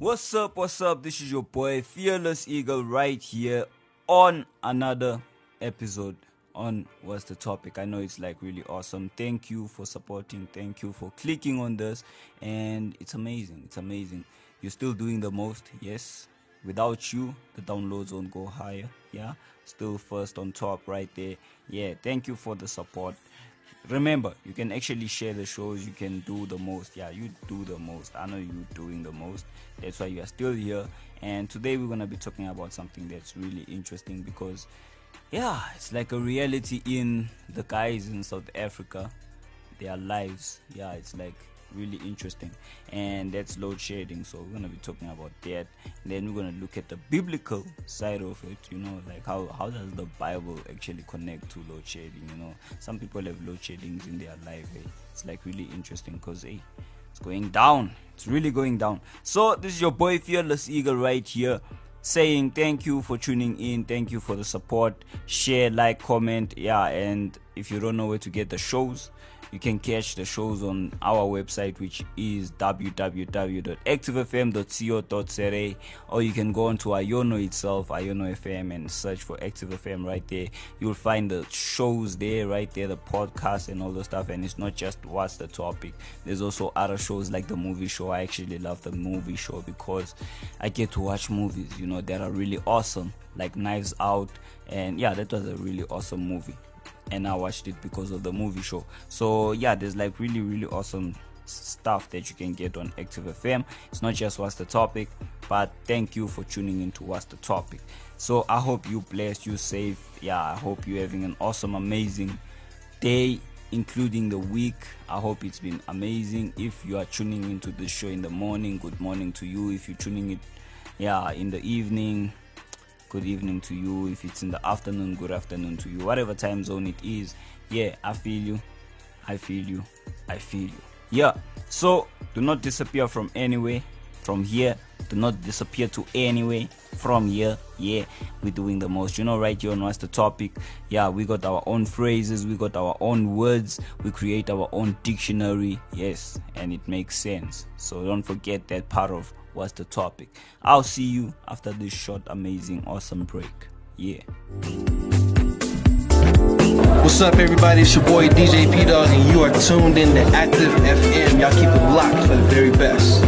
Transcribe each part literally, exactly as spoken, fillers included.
What's up, what's up? This is your boy Fearless Eagle right here on another episode on What's the Topic. I know it's like really awesome. Thank you for supporting. Thank you for clicking on this. And it's amazing. It's amazing. You're still doing the most. Yes. Without you, the downloads won't go higher. Yeah. Still first on top right there. Yeah. Thank you for the support. Remember, you can actually share the shows. You can do the most. Yeah, you do the most. I know you're doing the most. That's why you are still here. And today we're going to be talking about something that's really interesting because, yeah, it's like a reality in the guys in South Africa, their lives. Yeah, it's like really interesting. And that's load shedding. So we're going to be talking about that. And then we're going to look at the biblical side of it. You know, like how, how does the Bible actually connect to load shedding? You know, some people have load sheddings in their life. Hey? It's like really interesting because, hey, it's going down. It's really going down. So this is your boy Fearless Eagle right here saying thank you for tuning in. Thank you for the support. Share, like, comment. Yeah, and if you don't know where to get the shows, you can catch the shows on our website, which is w w w dot active f m dot co dot z a, or you can go onto Iono itself, Iono F M, and search for Active F M right there. You'll find the shows there, right there, the podcast and all the stuff. And it's not just What's the Topic. There's also other shows like the movie show. I actually love the movie show because I get to watch movies, you know, that are really awesome, like Knives Out. And yeah, that was a really awesome movie. And I watched it because of the movie show. So yeah, there's like really really awesome stuff that you can get on Active F M. It's not just What's the Topic, but thank you for tuning in to What's the Topic. So I hope you blessed, you safe. Yeah, I hope you're having an awesome, amazing day, including the week. I hope it's been amazing. If you are tuning into the show in the morning, good morning to you. If you're tuning it, yeah, in the evening, good evening to you. If it's in the afternoon, good afternoon to you. Whatever time zone it is, yeah, I feel you. I feel you. I feel you. Yeah. So do not disappear from anywhere. From here, do not disappear to anywhere. From here, yeah, we're doing the most. You know, right here on What's the Topic? Yeah, we got our own phrases. We got our own words. We create our own dictionary. Yes, and it makes sense. So don't forget that part of What's the Topic. I'll see you after this short, amazing, awesome break. Yeah. What's up, everybody? It's your boy D J P Dog, and you are tuned in to Active F M. Y'all keep it locked for the very best.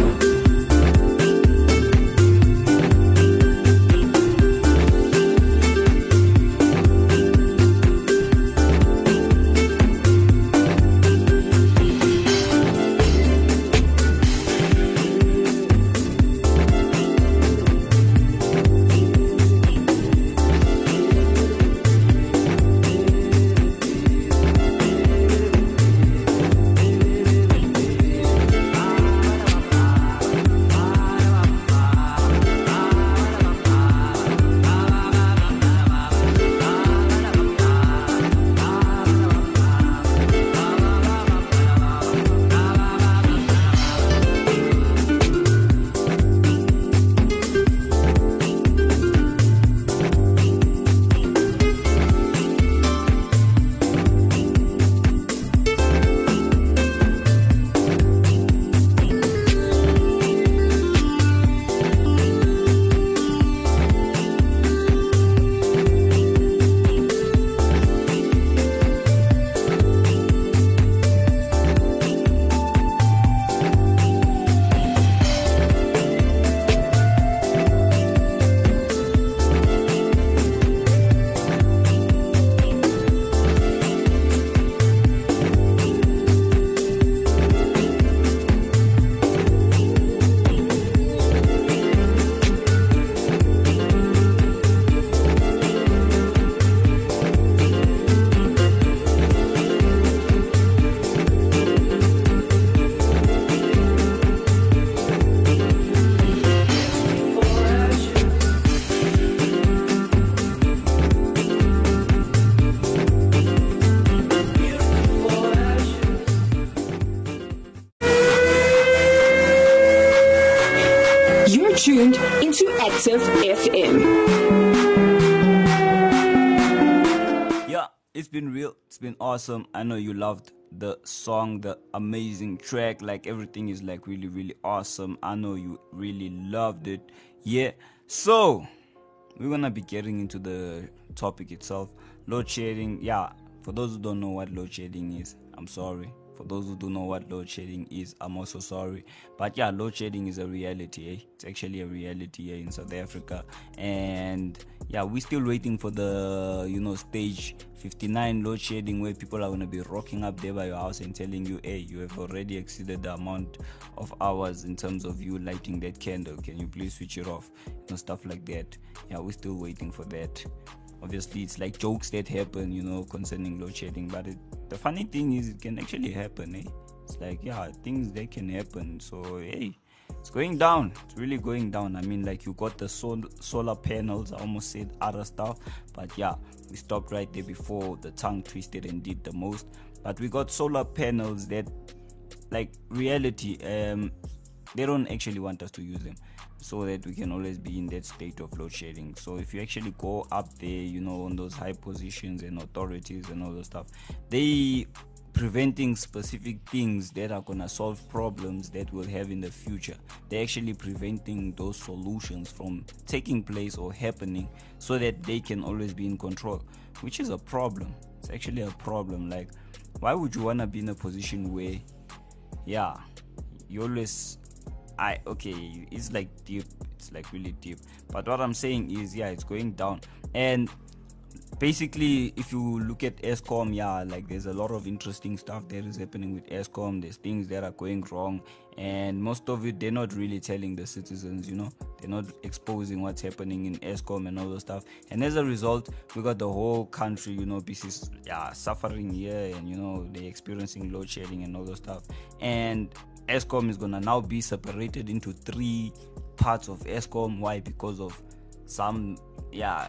tuned into Active F M. Yeah, it's been real. It's been awesome. I know you loved the song, the amazing track. Like everything is like really, really awesome. I know you really loved it. Yeah. So we're gonna be getting into the topic itself. Load shedding. Yeah. For those who don't know what load shedding is, I'm sorry. For those who do know what load shedding is, I'm also sorry. But yeah, load shedding is a reality. Eh? It's actually a reality here in South Africa. And yeah, we're still waiting for the, you know, stage fifty-nine load shedding, where people are going to be rocking up there by your house and telling you, hey, you have already exceeded the amount of hours in terms of you lighting that candle. Can you please switch it off? You know, stuff like that. Yeah, we're still waiting for that. Obviously, it's like jokes that happen, you know, concerning load shedding. But it, the funny thing is, it can actually happen, eh? It's like, yeah, things that can happen. So, hey, it's going down. It's really going down. I mean, like, you got the sol- solar panels. I almost said other stuff. But, yeah, we stopped right there before the tongue twisted and did the most. But we got solar panels that, like, reality, um, they don't actually want us to use them, so that we can always be in that state of load shedding. So if you actually go up there, you know, on those high positions and authorities and all those stuff, they preventing specific things that are gonna solve problems that we'll have in the future. They're actually preventing those solutions from taking place or happening, so that they can always be in control, which is a problem. It's actually a problem. Like, why would you wanna be in a position where, yeah, you always I okay, it's like deep, it's like really deep. But what I'm saying is, yeah, it's going down. And basically, if you look at Eskom, yeah, like there's a lot of interesting stuff that is happening with Eskom. There's things that are going wrong, and most of it they're not really telling the citizens, you know, they're not exposing what's happening in Eskom and all those stuff. And as a result, we got the whole country, you know, pieces, yeah, suffering here, and you know, they're experiencing load shedding and all those stuff. And Eskom is gonna now be separated into three parts of Eskom. Why? Because of some, yeah,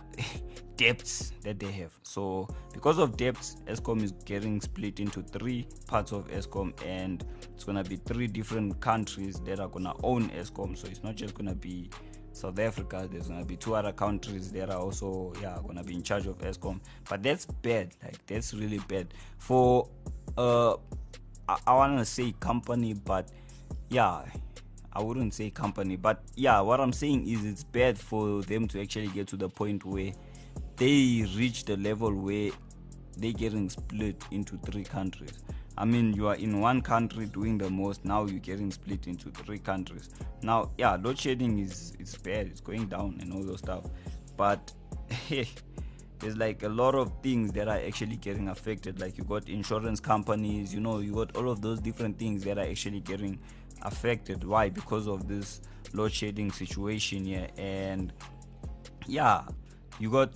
debts that they have. So because of debts, Eskom is getting split into three parts of Eskom, and it's gonna be three different countries that are gonna own Eskom. So it's not just gonna be South Africa. There's gonna be two other countries that are also, yeah, gonna be in charge of Eskom. But that's bad. Like, that's really bad for uh I, I wanna say company, but yeah, I wouldn't say company, but yeah, what I'm saying is, it's bad for them to actually get to the point where they reach the level where they're getting split into three countries. I mean, you are in one country doing the most, now you're getting split into three countries. Now, yeah, load shedding is it's bad, it's going down and all those stuff. But hey, there's like a lot of things that are actually getting affected. Like, you got insurance companies, you know, you got all of those different things that are actually getting affected. Why? Because of this load shedding situation here. And yeah, you got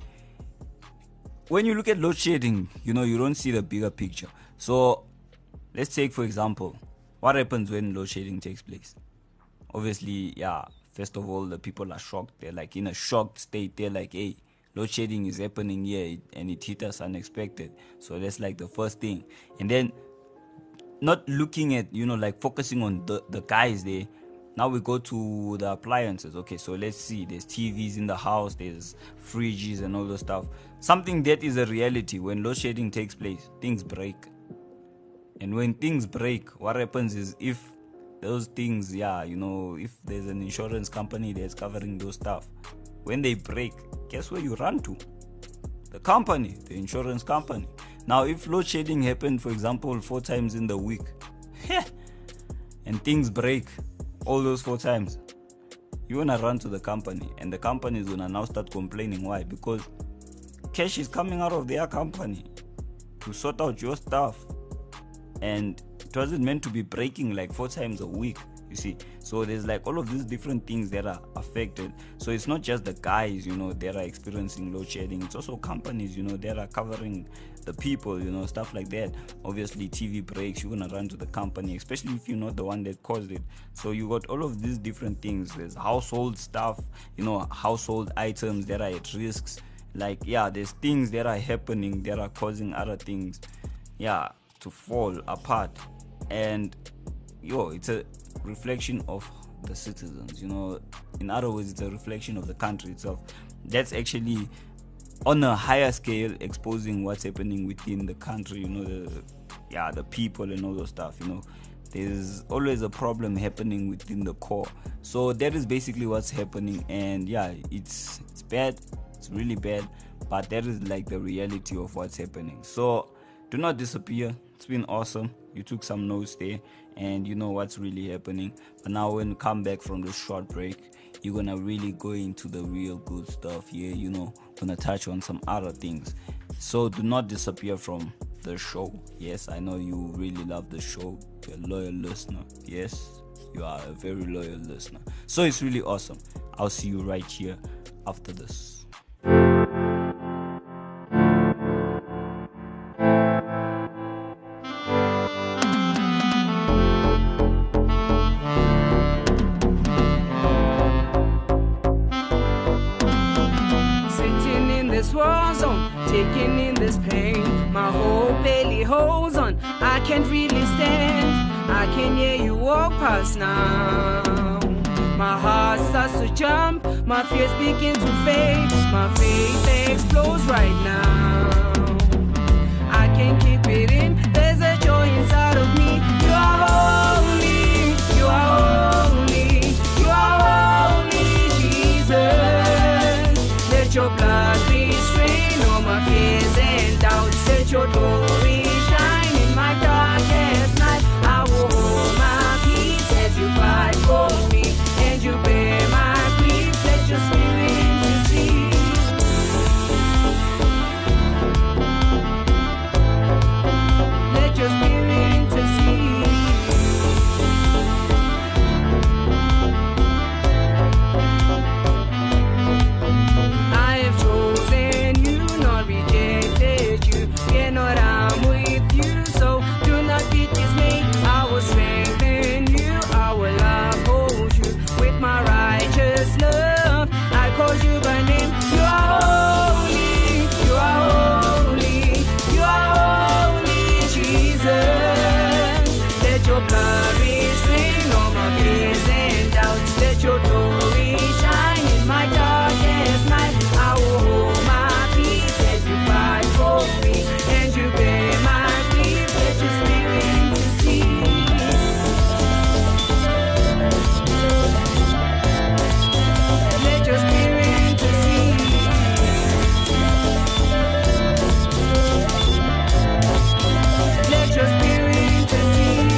when you look at load shedding, you know, you don't see the bigger picture. So let's take, for example, what happens when load shedding takes place. Obviously, yeah, first of all, the people are shocked. They're like in a shocked state. They're like, hey, load shedding is happening here, and it hit us unexpected. So that's like the first thing. And then not looking at, you know, like focusing on the, the guys there. Now we go to the appliances. Okay, so let's see. There's T Vs in the house, there's fridges and all those stuff. Something that is a reality. When load shedding takes place, things break. And when things break, what happens is, if those things, yeah, you know, if there's an insurance company that's covering those stuff, when they break, guess where you run to? The company, the insurance company. Now, if load shedding happened, for example, four times in the week, and things break all those four times, you wanna run to the company, and the company is gonna now start complaining. Why? Because cash is coming out of their company to sort out your stuff, and it wasn't meant to be breaking like four times a week, you see. So there's like all of these different things that are affected. So it's not just the guys, you know, that are experiencing load shedding. It's also companies, you know, that are covering the people, you know, stuff like that. Obviously, T V breaks, you're gonna run to the company, especially if you're not the one that caused it. So you got all of these different things. There's household stuff, you know, household items that are at risks. Like, yeah, there's things that are happening that are causing other things, yeah, to fall apart. And yo, it's a reflection of the citizens, you know. In other words, it's a reflection of the country itself. That's actually on a higher scale exposing what's happening within the country, you know, the yeah, the people and all those stuff, you know. There's always a problem happening within the core. So that is basically what's happening, and yeah, it's it's bad, it's really bad, but that is like the reality of what's happening. So do not disappear. It's been awesome. You took some notes there, and you know what's really happening. But now when you come back from the short break, you're gonna really go into the real good stuff here, you know, gonna touch on some other things. So do not disappear from the show. Yes, I know you really love the show. You're a loyal listener. Yes, you are a very loyal listener. So it's really awesome. I'll see you right here after this. Taking in this pain, my whole belly holds on. I can't really stand. I can hear you walk past now. My heart starts to jump, my fears begin to fade. My faith explodes right now. I can't keep it in, there's a joy inside of me. You are holy, you are holy, you are holy, Jesus. Let your blood restrain all my fears and doubts. Let your glory shine in my darkest night. I will hold my peace as you fight for me, and you bear my grief. Let your spirit intercede. Let your spirit intercede. I have chosen you, not rejected you. Yet not I'm with you, so do not be dismayed. I will strengthen you, I will uphold you with my righteous love. I call you by name. You are holy, you are holy, you are holy, Jesus. Let your blood restrain all my fears and doubts. Let your glory shine in my darkest night. I will hold my peace as you fight for me, and you bear my grief. Let your spirit intercede. Let your spirit intercede. Let your spirit intercede.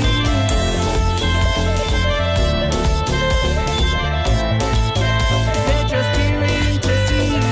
Let your spirit intercede.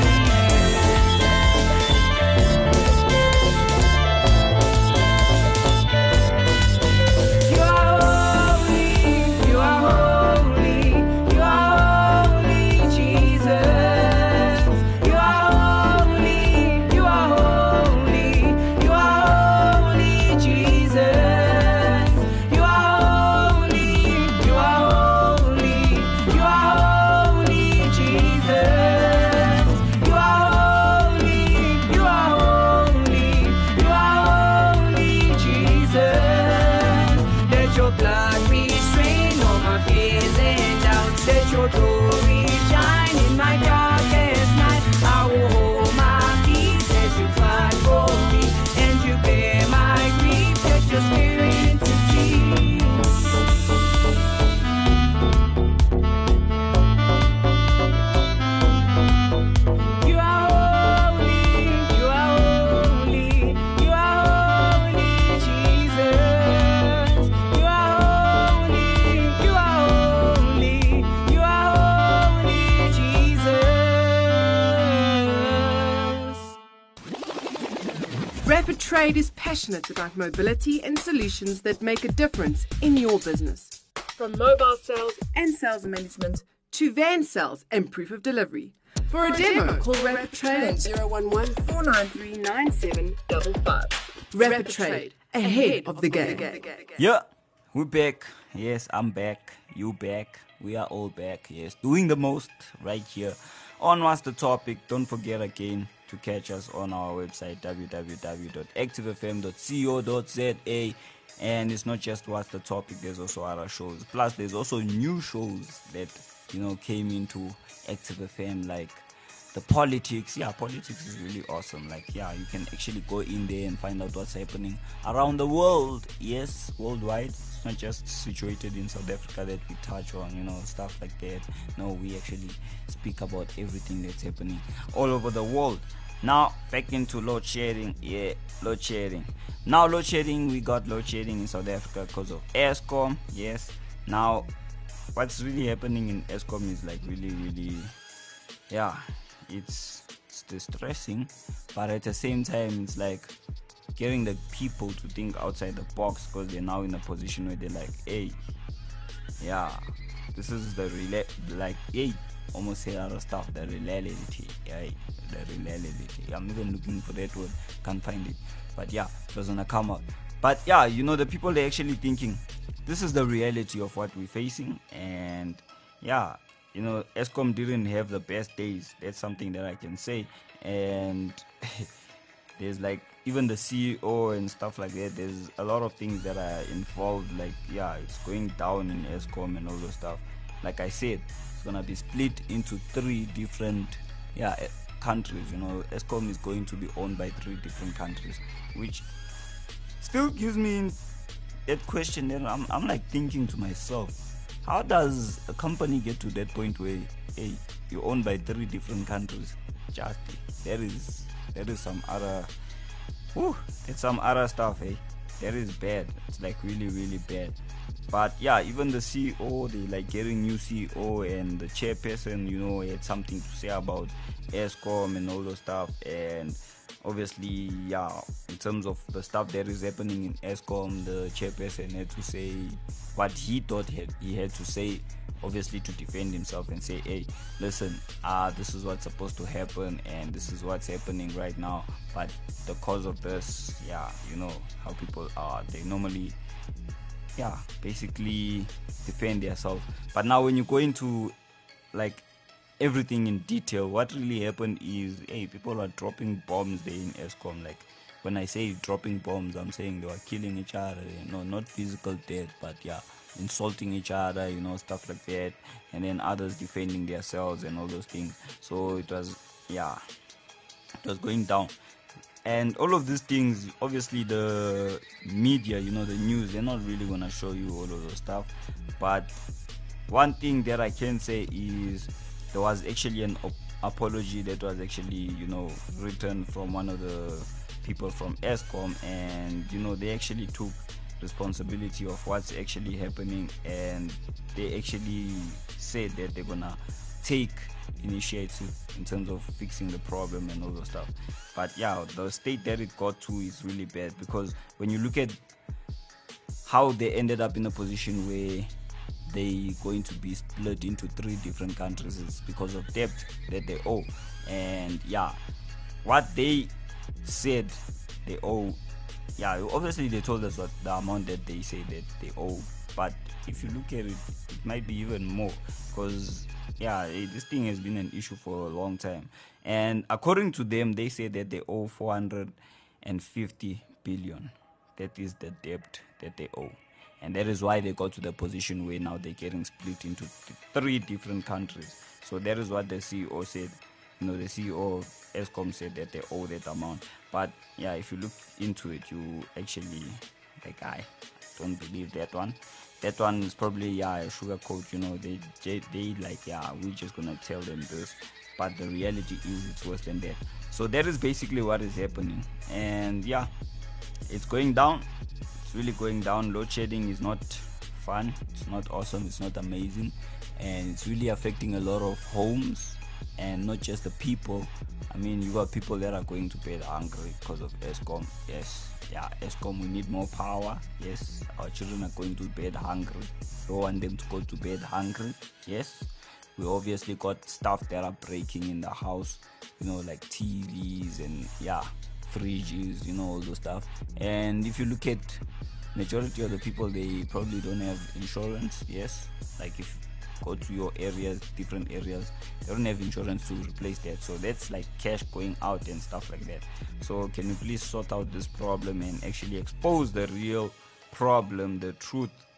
You are holy, you are holy, you are holy, Jesus. You are holy, you are holy, you are holy, Jesus. You are holy, you are holy, you are holy, Jesus. You are holy, you are holy, you are holy, Jesus. Let your blood restrain all my fears and doubts. Let your glory shine in my darkest night. I will hold my peace as you fight for me, and you bear my grief. Let your spirit intercede. You are holy, you are holy, you are holy, Jesus. You are holy, you are holy, you are holy, Jesus. Rapid Trade is passionate about mobility and solutions that make a difference in your business. From mobile sales and sales management to van sales and proof of delivery. For a demo, call Rapid Trade on zero one one, four nine three, nine seven five five. Rapid Trade, ahead of the game. Yeah, we're back. Yes, I'm back. You back. We are all back. Yes, doing the most right here on What's the Topic. Don't forget again to catch us on our website w w w dot active f m dot co dot z a. And it's not just What's the Topic, there's also other shows. Plus, there's also new shows that, you know, came into Active F M, like the politics. Yeah, politics is really awesome. Like, yeah, you can actually go in there and find out what's happening around the world. Yes, worldwide. It's not just situated in South Africa that we touch on, you know, stuff like that. No, we actually speak about everything that's happening all over the world. Now, back into load shedding. Yeah, load shedding. Now, load shedding, we got load shedding in South Africa because of Eskom. Yes. Now, what's really happening in Eskom is like really, really, yeah, it's, it's distressing. But at the same time, it's like getting the people to think outside the box, because they're now in a position where they're like, hey, yeah, this is the rela- like, hey, almost say other stuff, the reality, yeah, the reality. I'm even looking for that word, can't find it, but yeah, it was gonna come out. But yeah, you know, the people, they're actually thinking this is the reality of what we're facing. And yeah, you know, Eskom didn't have the best days, that's something that I can say. And there's like even the C E O and stuff like that, there's a lot of things that are involved, like, yeah, it's going down in Eskom and all those stuff. Like I said, it's gonna be split into three different, yeah, countries. You know, Eskom is going to be owned by three different countries, which still gives me that question. Then I'm, I'm like thinking to myself, how does a company get to that point where, hey, you're owned by three different countries? Just there is there is some other, whew, it's some other stuff, eh? That is bad. It's like really, really bad. But yeah, even the C E O, they like getting new C E O, and the chairperson, you know, had something to say about Eskom and all those stuff. And obviously, yeah, in terms of the stuff that is happening in Eskom, the chairperson had to say what he thought he had, he had to say, obviously to defend himself and say, hey, listen, uh, this is what's supposed to happen and this is what's happening right now. But the cause of this, yeah, you know how people are. They normally, yeah, basically defend themselves. But now when you go into like everything in detail, what really happened is, hey, people are dropping bombs there in Eskom. Like, when I say dropping bombs, I'm saying they were killing each other. No, not physical death, but yeah, insulting each other, you know, stuff like that. And then others defending themselves and all those things. So it was, yeah, it was going down. And all of these things, obviously the media, you know, the news, they're not really going to show you all of those stuff. But one thing that I can say is there was actually an op- apology that was actually, you know, written from one of the people from Eskom. And, you know, they actually took responsibility of what's actually happening. And they actually said that they're going to take initiative in terms of fixing the problem and all those stuff. But yeah, the state that it got to is really bad, because when you look at how they ended up in a position where they going to be split into three different countries, is because of debt that they owe. And yeah, what they said they owe, yeah, obviously they told us what the amount that they say that they owe, but if you look at it, it might be even more, because yeah, this thing has been an issue for a long time. And according to them, they say that they owe four hundred fifty billion. That is the debt that they owe. And that is why they got to the position where now they're getting split into th- three different countries. So that is what the C E O said. You know, the C E O of Eskom said that they owe that amount. But yeah, if you look into it, you actually, like, I don't believe that one. That one is probably, yeah, a sugar coat, you know, they, they, they like, yeah, we're just going to tell them this. But the reality is it's worse than that. So that is basically what is happening. And yeah, it's going down. It's really going down. Load shedding is not fun. It's not awesome. It's not amazing. And it's really affecting a lot of homes, and not just the people. I mean, you got people that are going to bed hungry because of Eskom. Yes. Yeah, Eskom, we need more power. Yes, our children are going to bed hungry. We want them to go to bed hungry. Yes, we obviously got stuff that are breaking in the house, you know, like T Vs and yeah, fridges, you know, all those stuff. And if you look at majority of the people, they probably don't have insurance. Yes, like if go to your areas, different areas, they don't have insurance to replace that. So that's like cash going out and stuff like that. So can you please sort out this problem and actually expose the real problem, the truth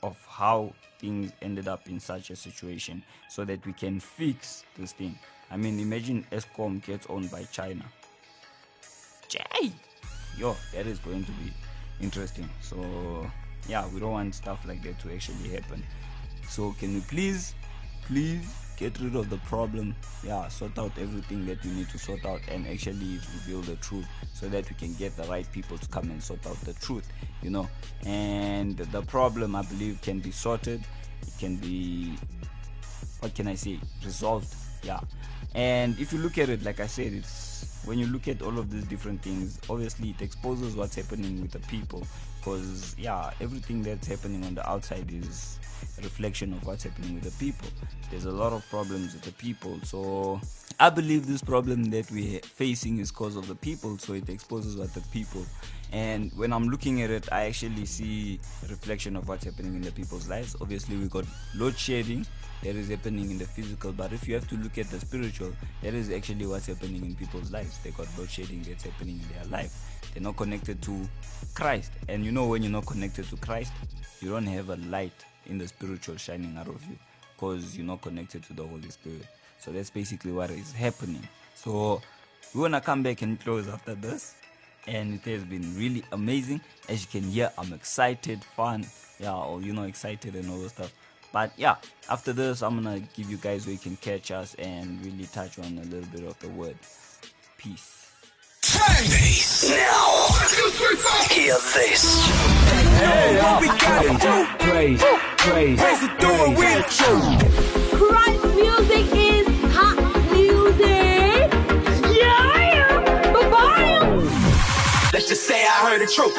of how things ended up in such a situation so that we can fix this thing. I mean, imagine Eskom gets owned by China. Jay! Yo, that is going to be interesting. So, yeah, we don't want stuff like that to actually happen. So, can we please, please get rid of the problem? Yeah, sort out everything that we need to sort out and actually reveal the truth so that we can get the right people to come and sort out the truth, you know. And the problem, I believe, can be sorted. It can be, what can I say, resolved. Yeah. And if you look at it, like I said, it's when you look at all of these different things, obviously it exposes what's happening with the people, because yeah, everything that's happening on the outside is a reflection of what's happening with the people. There's a lot of problems with the people, so I believe this problem that we're facing is because of the people, so it exposes what the people. And when I'm looking at it, I actually see a reflection of what's happening in the people's lives. Obviously, we got load shedding that is happening in the physical, but if you have to look at the spiritual, that is actually what's happening in people's lives. They got load shedding that's happening in their life. They're not connected to Christ, and you know, when you're not connected to Christ, you don't have a light in the spiritual shining out of you because you're not connected to the Holy Spirit. So that's basically what is happening. So we're gonna come back and close after this, and it has been really amazing. As you can hear, I'm excited, fun, yeah, or you know, excited and all that stuff. But yeah, after this, I'm gonna give you guys where you can catch us and really touch on a little bit of the word. Peace. Peace. Now, hear this. Hey, what we gotta do? Praise, praise, praise the door. We're true. Christ music is hot music. Yeah, bye-bye. Let's just say I heard the truth.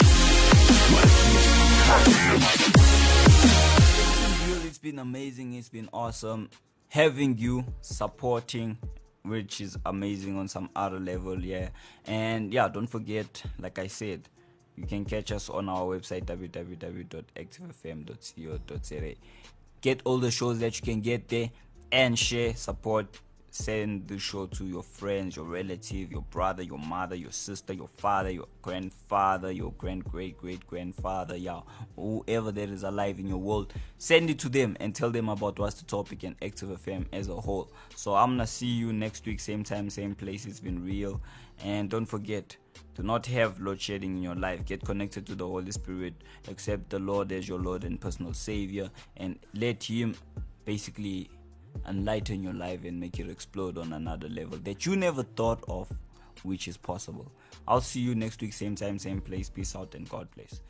It's been amazing. It's been awesome having you supporting, which is amazing on some other level, yeah. And yeah, don't forget, like I said, you can catch us on our website w w w dot active f m dot co dot za. Get all the shows that you can get there and share, support. Send the show to your friends, your relative, your brother, your mother, your sister, your father, your grandfather, your grand great great grandfather, yeah, whoever that is alive in your world. Send it to them and tell them about what's the topic and Active F M as a whole. So I'm gonna see you next week, same time, same place. It's been real. And don't forget, do not have load shedding in your life. Get connected to the Holy Spirit. Accept the Lord as your Lord and personal Savior, and let Him basically enlighten your life and make it explode on another level that you never thought of, which is possible. I'll see you next week, same time, same place. Peace out and God bless.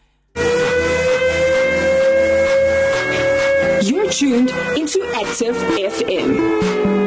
You're tuned into Active F M.